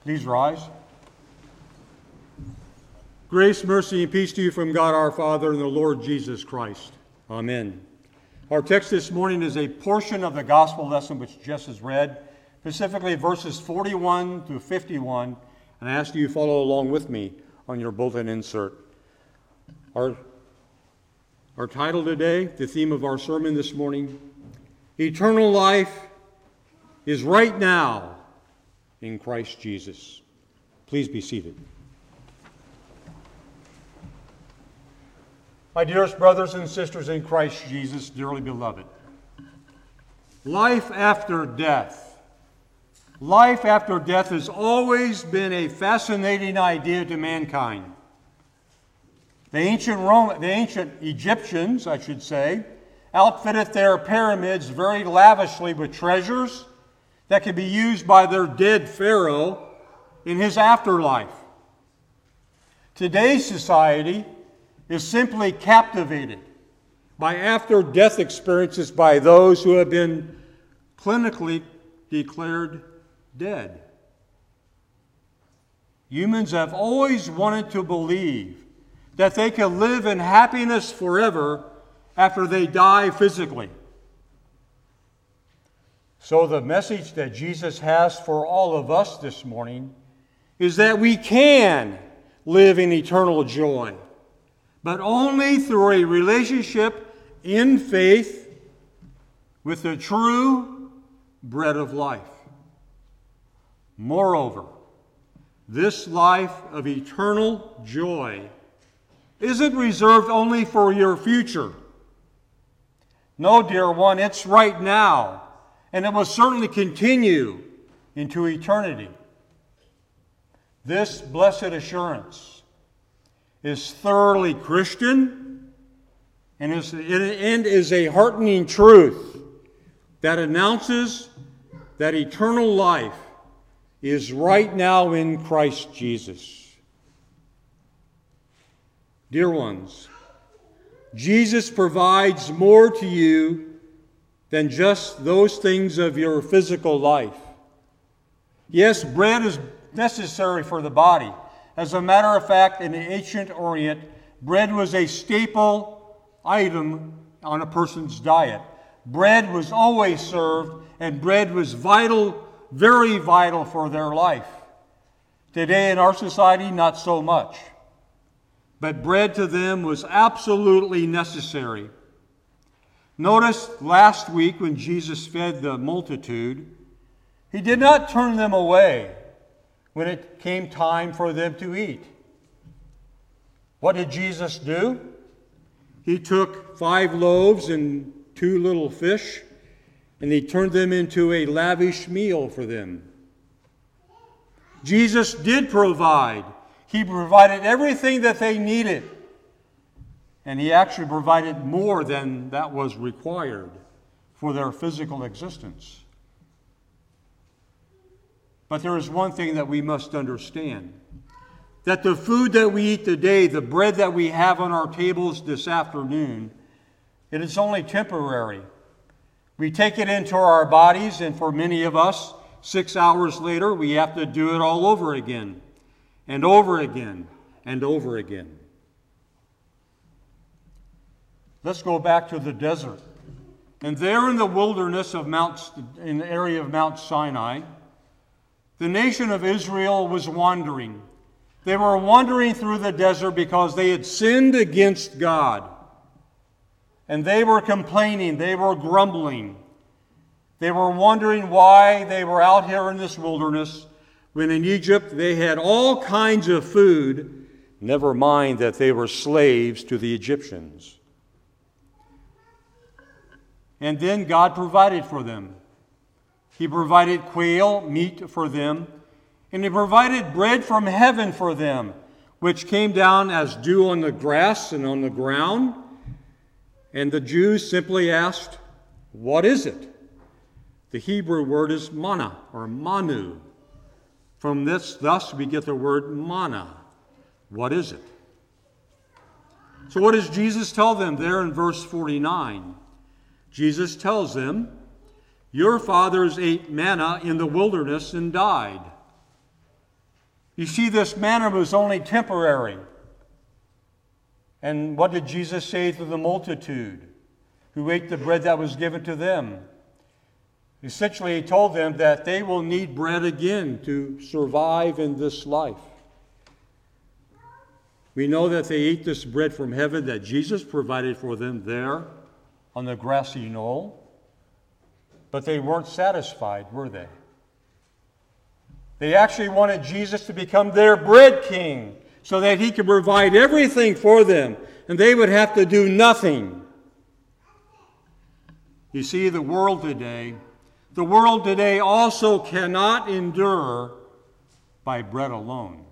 Please rise. Grace, mercy, and peace to you from God our Father and the Lord Jesus Christ. Amen. Our text this morning is a portion of the gospel lesson which Jess has read, specifically verses 41 through 51, and I ask you to follow along with me on your bulletin insert. Our title today, the theme of our sermon this morning, Eternal Life is Right Now in Christ Jesus. Please be seated. My dearest brothers and sisters in Christ Jesus, dearly beloved, life after death. Life after death has always been a fascinating idea to mankind. The ancient Egyptians, outfitted their pyramids very lavishly with treasures that could be used by their dead pharaoh in his afterlife. Today's society is simply captivated by after-death experiences by those who have been clinically declared dead. Humans have always wanted to believe that they can live in happiness forever after they die physically. So the message that Jesus has for all of us this morning is that we can live in eternal joy, but only through a relationship in faith with the true bread of life. Moreover, this life of eternal joy isn't reserved only for your future. No, dear one, it's right now, and it will certainly continue into eternity. This blessed assurance is thoroughly Christian and is a heartening truth that announces that eternal life is right now in Christ Jesus. Dear ones, Jesus provides more to you than just those things of your physical life. Yes, bread is necessary for the body. As a matter of fact, in the ancient Orient, bread was a staple item on a person's diet. Bread was always served, and bread was vital, very vital for their life. Today in our society, not so much. But bread to them was absolutely necessary. Notice last week when Jesus fed the multitude, he did not turn them away when it came time for them to eat. What did Jesus do? He took 5 loaves and 2 little fish, and he turned them into a lavish meal for them. Jesus did provide. He provided everything that they needed. And he actually provided more than that was required for their physical existence. But there is one thing that we must understand. That the food that we eat today, the bread that we have on our tables this afternoon, it is only temporary. We take it into our bodies, and for many of us, 6 hours later, we have to do it all over again. And over again, and over again. Let's go back to the desert. And there in the wilderness in the area of Mount Sinai, the nation of Israel was wandering. They were wandering through the desert because they had sinned against God. And they were complaining, they were grumbling. They were wondering why they were out here in this wilderness when in Egypt they had all kinds of food, never mind that they were slaves to the Egyptians. And then God provided for them. He provided quail, meat for them, and He provided bread from heaven for them, which came down as dew on the grass and on the ground. And the Jews simply asked, "What is it?" The Hebrew word is manna, or manu. From this, thus, we get the word manna. What is it? So what does Jesus tell them there in verse 49? Jesus tells them, "Your fathers ate manna in the wilderness and died." You see, this manna was only temporary. And what did Jesus say to the multitude who ate the bread that was given to them? Essentially, he told them that they will need bread again to survive in this life. We know that they ate this bread from heaven that Jesus provided for them there on the grassy knoll. But they weren't satisfied, were they? They actually wanted Jesus to become their bread king so that he could provide everything for them and they would have to do nothing. You see, the world today also cannot endure by bread alone.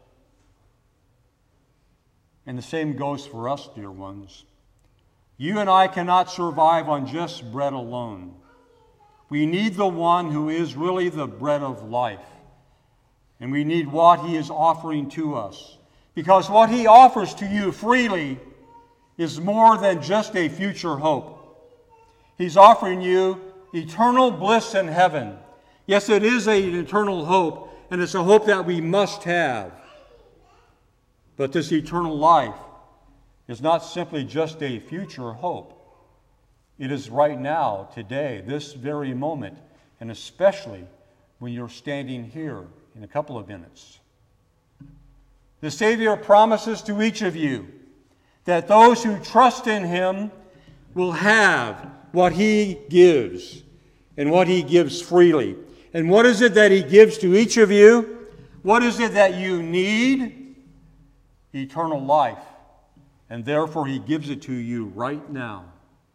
And the same goes for us, dear ones. You and I cannot survive on just bread alone. We need the one who is really the bread of life. And we need what he is offering to us. Because what he offers to you freely is more than just a future hope. He's offering you eternal bliss in heaven. Yes, it is an eternal hope, and it's a hope that we must have. But this eternal life is not simply just a future hope. It is right now, today, this very moment, and especially when you're standing here in a couple of minutes. The Savior promises to each of you that those who trust in him will have what he gives, and what he gives freely. And what is it that he gives to each of you? What is it that you need? Eternal life. And therefore he gives it to you right now.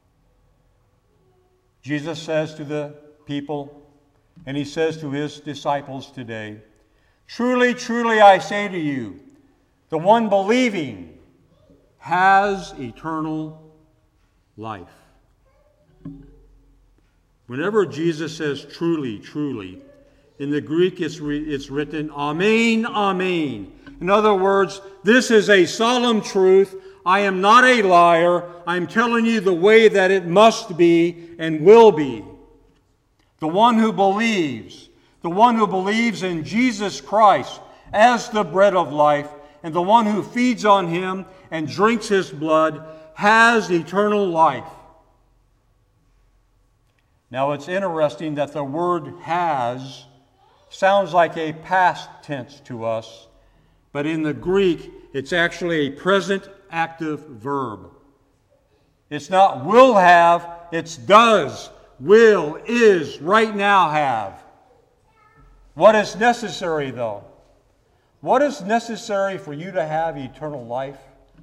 Jesus says to the people, and he says to his disciples today, "Truly, truly, I say to you, the one believing has eternal life." Whenever Jesus says truly, truly, in the Greek it's written, amen, amen. In other words, this is a solemn truth. I am not a liar. I'm telling you the way that it must be and will be. The one who believes in Jesus Christ as the bread of life, and the one who feeds on him and drinks his blood has eternal life. Now, it's interesting that the word has sounds like a past tense to us, but in the Greek, it's actually a present active verb. It's not will have, it's does, will, is, right now have. What is necessary, though? What is necessary for you to have eternal life?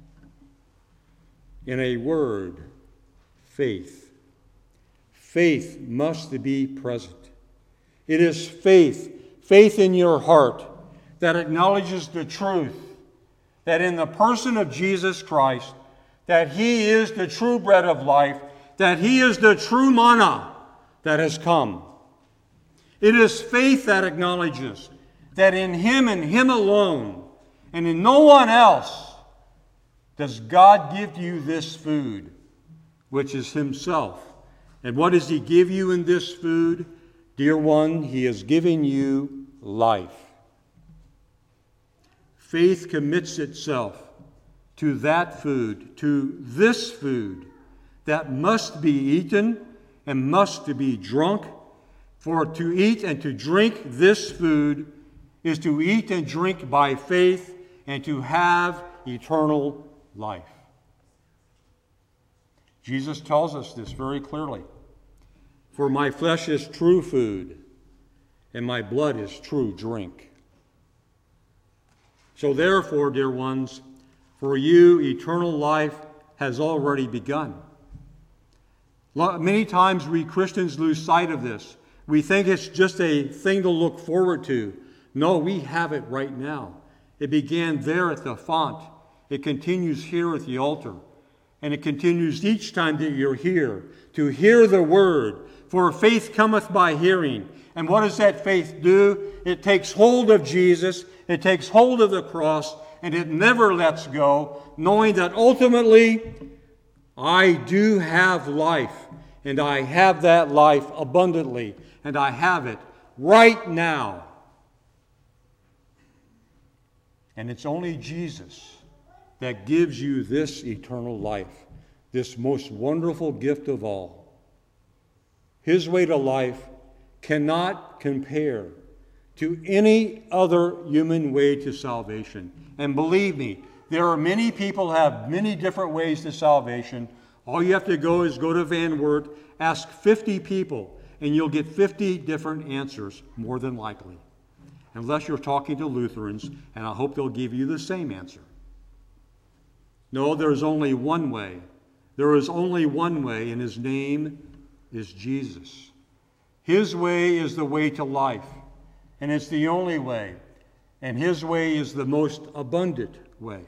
In a word, faith. Faith must be present. It is faith in your heart that acknowledges the truth that in the person of Jesus Christ, that he is the true bread of life, that he is the true manna that has come. It is faith that acknowledges that in him and him alone, and in no one else, does God give you this food, which is himself. And what does he give you in this food? Dear one, he is giving you life. Faith commits itself to that food, to this food that must be eaten and must be drunk. For to eat and to drink this food is to eat and drink by faith and to have eternal life. Jesus tells us this very clearly. For my flesh is true food, and my blood is true drink. So therefore, dear ones, for you eternal life has already begun. Many times we Christians lose sight of this. We think it's just a thing to look forward to. No, we have it right now. It began there at the font. It continues here at the altar. And it continues each time that you're here to hear the word. For faith cometh by hearing. And what does that faith do? It takes hold of Jesus. It takes hold of the cross. And it never lets go, knowing that ultimately I do have life. And I have that life abundantly. And I have it right now. And it's only Jesus that gives you this eternal life, this most wonderful gift of all. His way to life cannot compare to any other human way to salvation. And believe me, there are many people who have many different ways to salvation. All you have to go is go to Van Wert, ask 50 people, and you'll get 50 different answers, more than likely. Unless you're talking to Lutherans, and I hope they'll give you the same answer. No, there's only one way. There is only one way, and his name is Jesus. His way is the way to life, and it's the only way. And his way is the most abundant way.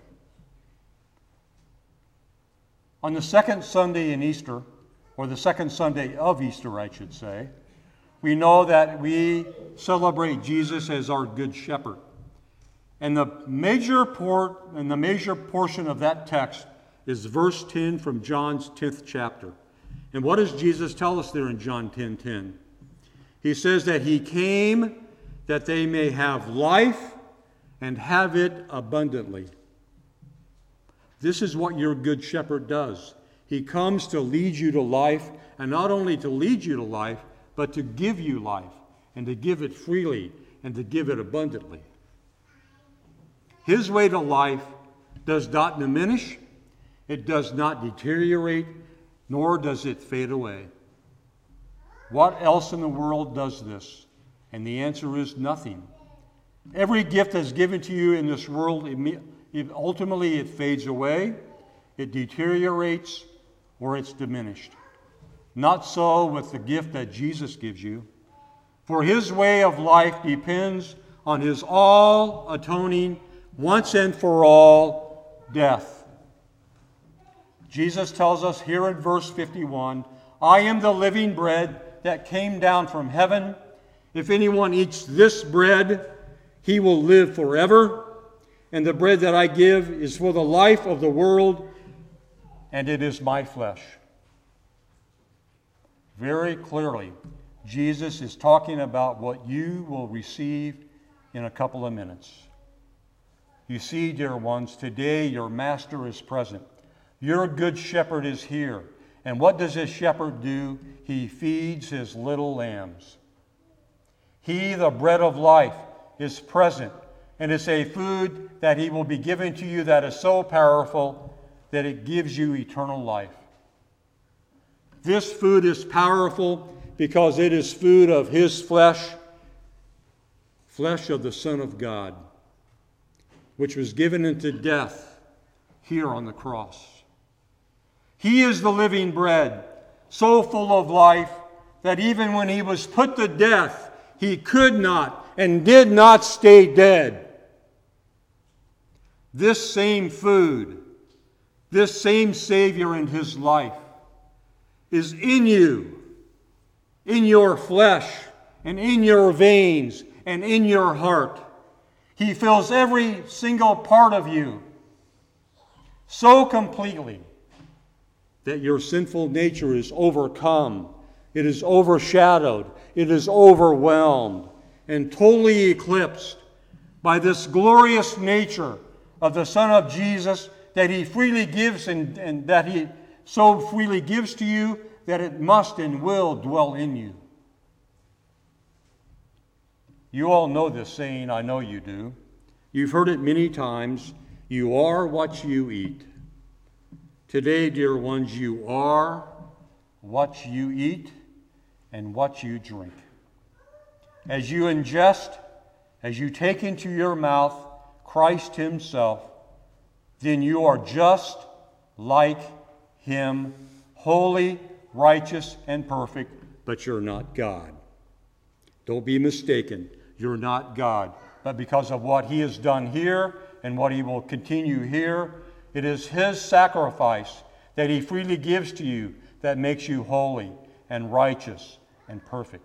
On the second Sunday in Easter, or the second Sunday of Easter, I should say, we know that we celebrate Jesus as our Good Shepherd. And the major portion of that text is verse 10 from John's 10th chapter. And what does Jesus tell us there in John 10:10? He says that he came that they may have life and have it abundantly. This is what your Good Shepherd does. He comes to lead you to life, and not only to lead you to life, but to give you life, and to give it freely, and to give it abundantly. His way to life does not diminish, it does not deteriorate, nor does it fade away. What else in the world does this? And the answer is nothing. Every gift that's given to you in this world, ultimately it fades away, it deteriorates, or it's diminished. Not so with the gift that Jesus gives you. For his way of life depends on his all-atoning, once and for all, death. Jesus tells us here in verse 51, I am the living bread that came down from heaven. If anyone eats this bread, he will live forever. And the bread that I give is for the life of the world, and it is my flesh. Very clearly, Jesus is talking about what you will receive in a couple of minutes. You see, dear ones, today your master is present. Your good shepherd is here. And what does his shepherd do? He feeds his little lambs. He, the bread of life, is present. And it's a food that he will be giving to you that is so powerful that it gives you eternal life. This food is powerful because it is food of his flesh, flesh of the Son of God, which was given into death here on the cross. He is the living bread, so full of life that even when he was put to death, he could not and did not stay dead. This same food, this same Savior in his life, is in you, in your flesh, and in your veins, and in your heart. He fills every single part of you so completely that your sinful nature is overcome, it is overshadowed, it is overwhelmed, and totally eclipsed by this glorious nature of the Son of Jesus that he freely gives and that he so freely gives to you that it must and will dwell in you. You all know this saying, I know you do. You've heard it many times. You are what you eat. Today, dear ones, you are what you eat and what you drink. As you ingest, as you take into your mouth Christ himself, then you are just like him, holy, righteous, and perfect, but you're not God. Don't be mistaken. You're not God. But because of what he has done here and what he will continue here, it is his sacrifice that he freely gives to you that makes you holy and righteous and perfect.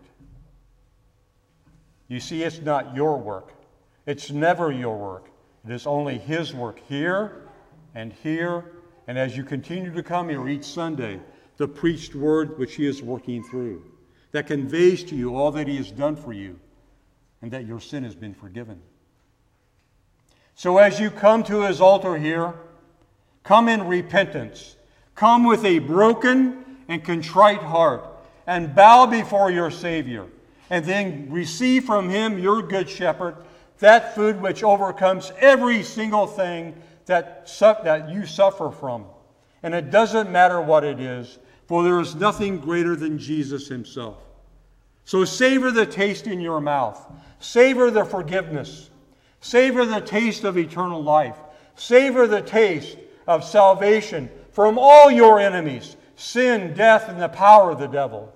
You see, it's not your work. It's never your work. It is only his work here, and as you continue to come here each Sunday, the preached word which he is working through, that conveys to you all that he has done for you, and that your sin has been forgiven. So as you come to his altar here, come in repentance. Come with a broken and contrite heart and bow before your Savior. And then receive from him, your good shepherd, that food which overcomes every single thing that you suffer from. And it doesn't matter what it is, for there is nothing greater than Jesus himself. So savor the taste in your mouth. Savor the forgiveness. Savor the taste of eternal life. Savor the taste of salvation from all your enemies, sin, death, and the power of the devil.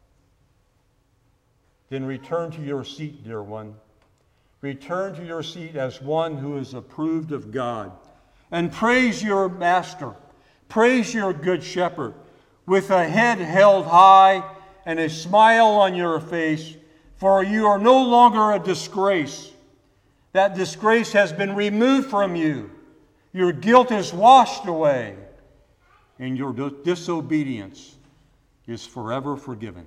Then return to your seat, dear one. Return to your seat as one who is approved of God. And praise your Master. Praise your good shepherd with a head held high and a smile on your face, for you are no longer a disgrace. That disgrace has been removed from you. Your guilt is washed away, and your disobedience is forever forgiven.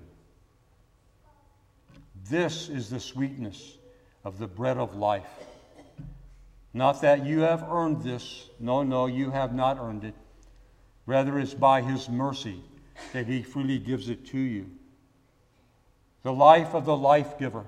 This is the sweetness of the bread of life. Not that you have earned this. No, you have not earned it. Rather, it's by his mercy that he freely gives it to you. The life of the life giver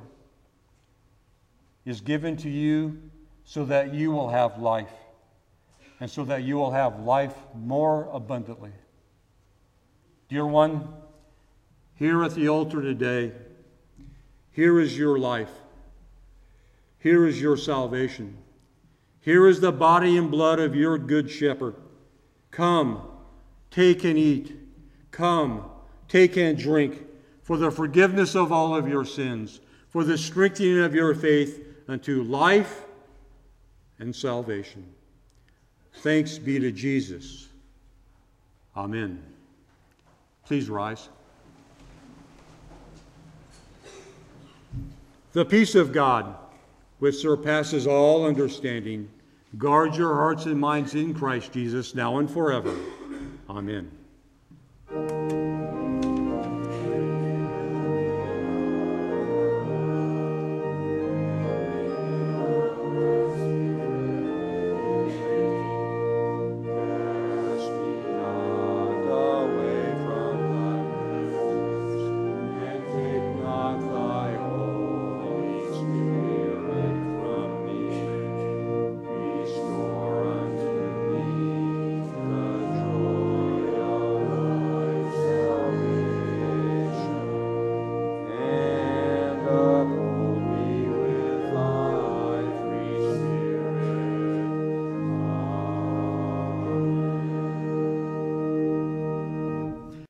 is given to you so that you will have life, and so that you will have life more abundantly. Dear one, here at the altar today, here is your life. Here is your salvation. Here is the body and blood of your good shepherd. Come, take and eat. Come, take and drink, for the forgiveness of all of your sins, for the strengthening of your faith unto life and salvation. Thanks be to Jesus. Amen. Please rise. The peace of God, which surpasses all understanding, guard your hearts and minds in Christ Jesus, now and forever. Amen.